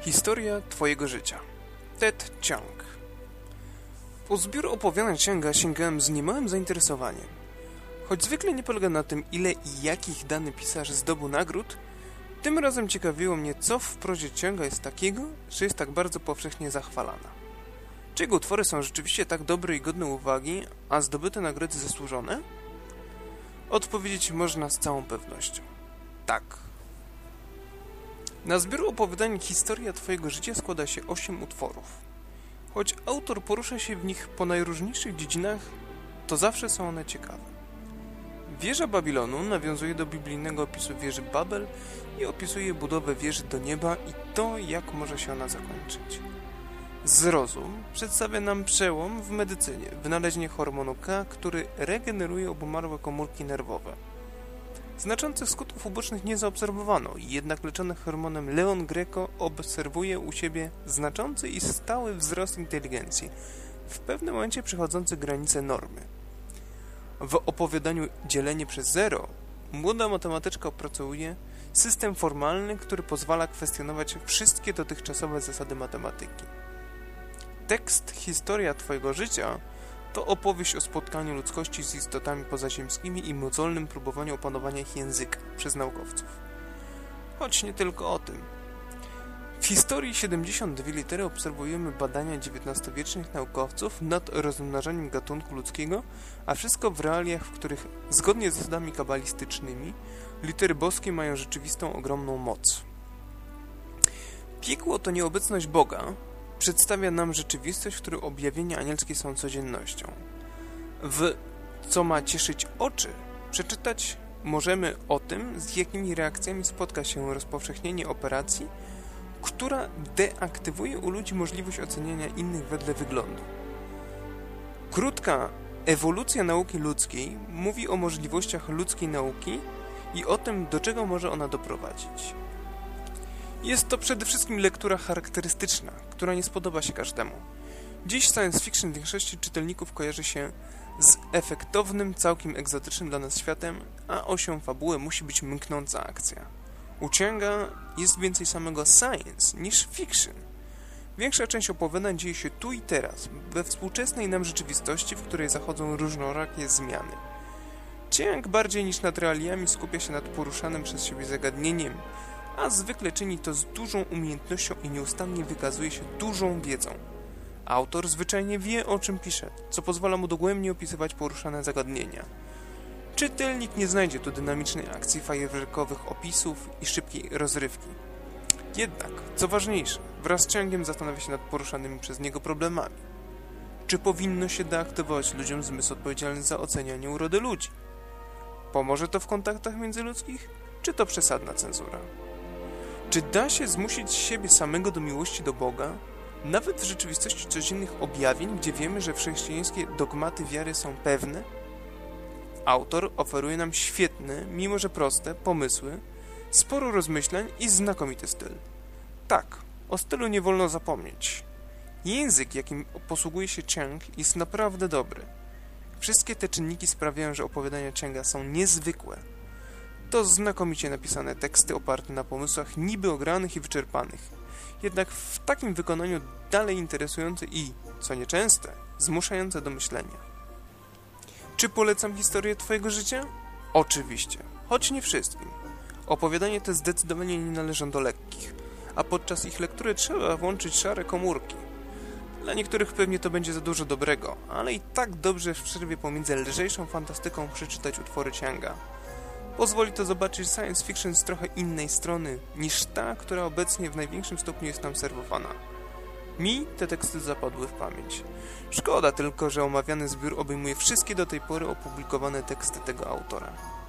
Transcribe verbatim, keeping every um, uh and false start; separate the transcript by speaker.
Speaker 1: Historia Twojego życia. Ted Chiang. Po zbiór opowiadań Chianga sięgałem z niemałym zainteresowaniem. Choć zwykle nie polega na tym, ile i jakich dany pisarz zdobył nagród, tym razem ciekawiło mnie, co w prozie Chianga jest takiego, że jest tak bardzo powszechnie zachwalana. Czy jego utwory są rzeczywiście tak dobre i godne uwagi, a zdobyte nagrody zasłużone? Odpowiedzieć można z całą pewnością. Tak. Na zbiór opowiadań Historia Twojego życia składa się osiem utworów. Choć autor porusza się w nich po najróżniejszych dziedzinach, to zawsze są one ciekawe. Wieża Babilonu nawiązuje do biblijnego opisu wieży Babel i opisuje budowę wieży do nieba i to, jak może się ona zakończyć. Zrozum przedstawia nam przełom w medycynie, wynalezienie hormonu K, który regeneruje obumarłe komórki nerwowe. Znaczących skutków ubocznych nie zaobserwowano, jednak leczony hormonem Leon Greco obserwuje u siebie znaczący i stały wzrost inteligencji, w pewnym momencie przechodzący granice normy. W opowiadaniu Dzielenie przez zero młoda matematyczka opracowuje system formalny, który pozwala kwestionować wszystkie dotychczasowe zasady matematyki. Tekst Historia Twojego życia to opowieść o spotkaniu ludzkości z istotami pozaziemskimi i mozolnym próbowaniu opanowania ich języka przez naukowców. Choć nie tylko o tym. W historii siedemdziesiąt dwie litery obserwujemy badania dziewiętnastowiecznych naukowców nad rozmnażaniem gatunku ludzkiego, a wszystko w realiach, w których, zgodnie z zasadami kabalistycznymi, litery boskie mają rzeczywistą, ogromną moc. Piekło to nieobecność Boga, przedstawia nam rzeczywistość, w której objawienia anielskie są codziennością. W Co ma cieszyć oczy przeczytać możemy o tym, z jakimi reakcjami spotka się rozpowszechnienie operacji, która deaktywuje u ludzi możliwość oceniania innych wedle wyglądu. Krótka Ewolucja nauki ludzkiej mówi o możliwościach ludzkiej nauki i o tym, do czego może ona doprowadzić. Jest to przede wszystkim lektura charakterystyczna, która nie spodoba się każdemu. Dziś science fiction większości czytelników kojarzy się z efektownym, całkiem egzotycznym dla nas światem, a osią fabuły musi być mknąca akcja. U Chianga jest więcej samego science niż fiction. Większa część opowiadań dzieje się tu i teraz, we współczesnej nam rzeczywistości, w której zachodzą różnorakie zmiany. Chiang bardziej niż nad realiami skupia się nad poruszanym przez siebie zagadnieniem, a zwykle czyni to z dużą umiejętnością i nieustannie wykazuje się dużą wiedzą. Autor zwyczajnie wie, o czym pisze, co pozwala mu dogłębnie opisywać poruszane zagadnienia. Czytelnik nie znajdzie tu dynamicznej akcji, fajerwerkowych opisów i szybkiej rozrywki. Jednak, co ważniejsze, wraz z Chiangiem zastanawia się nad poruszanymi przez niego problemami. Czy powinno się deaktywować ludziom zmysł odpowiedzialny za ocenianie urody ludzi? Pomoże to w kontaktach międzyludzkich, czy to przesadna cenzura? Czy da się zmusić siebie samego do miłości do Boga, nawet w rzeczywistości codziennych objawień, gdzie wiemy, że chrześcijańskie dogmaty wiary są pewne? Autor oferuje nam świetne, mimo że proste, pomysły, sporo rozmyślań i znakomity styl. Tak, o stylu nie wolno zapomnieć. Język, jakim posługuje się Chiang, jest naprawdę dobry. Wszystkie te czynniki sprawiają, że opowiadania Chianga są niezwykłe. To znakomicie napisane teksty oparte na pomysłach niby ogranych i wyczerpanych, jednak w takim wykonaniu dalej interesujące i, co nieczęste, zmuszające do myślenia. Czy polecam historię Twojego życia? Oczywiście, choć nie wszystkim. Opowiadania te zdecydowanie nie należą do lekkich, a podczas ich lektury trzeba włączyć szare komórki. Dla niektórych pewnie to będzie za dużo dobrego, ale i tak dobrze w przerwie pomiędzy lżejszą fantastyką przeczytać utwory Chianga. Pozwoli to zobaczyć science fiction z trochę innej strony niż ta, która obecnie w największym stopniu jest nam serwowana. Mi te teksty zapadły w pamięć. Szkoda tylko, że omawiany zbiór obejmuje wszystkie do tej pory opublikowane teksty tego autora.